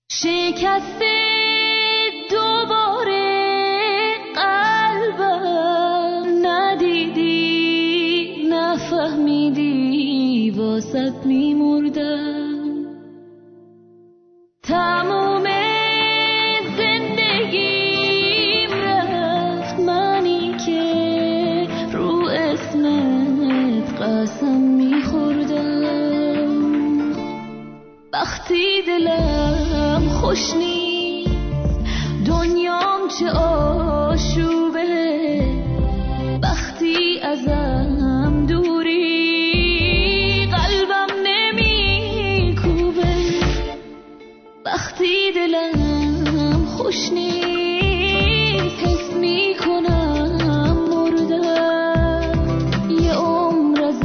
شکسته دوباره قلبم، ندیدی نفهمیدی واسط میمردم. تموم زندگیم رفت، منی که رو اسمت قسم میخوردم. وقتی دلم خوش نیست، دنیام چه آشوبه. وقتی ازم دوری، قلبم نمیکوبه. وقتی دلم خوش نیست، حس میکنم مردم. یه عمر از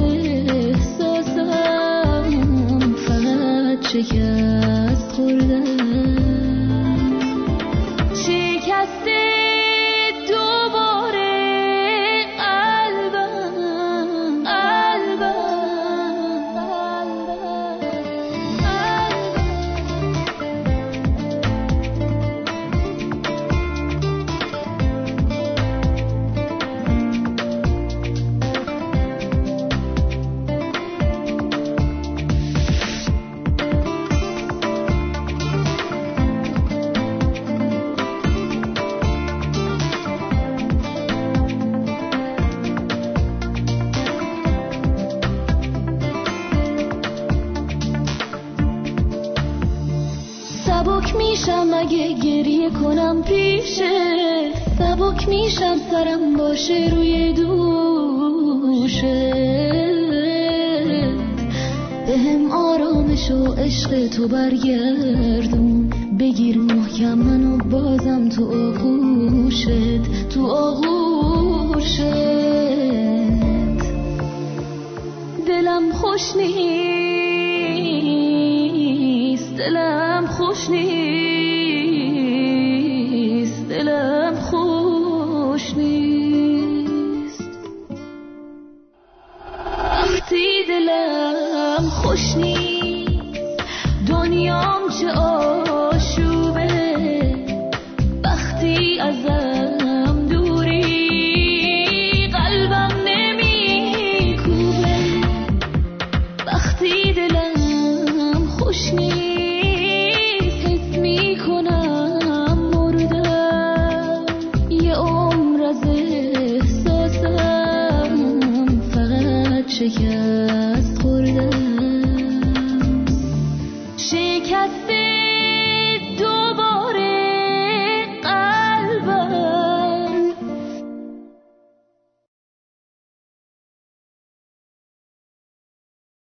احساسم فقط شکست خوردم. شکسته دوباره قلبم، سبک میشم اگه گریه کنم پیشه. سبک میشم سرم باشه روی دوشت. بهم آرامش و عشق تو برگردون. بگیر محکم منو بازم تو آغوشت، تو آغوشت. دلم خوش نیست، دلم خوش نیست، دلم خوش نیست. وقتی دلم خوش نیست، دنیام چه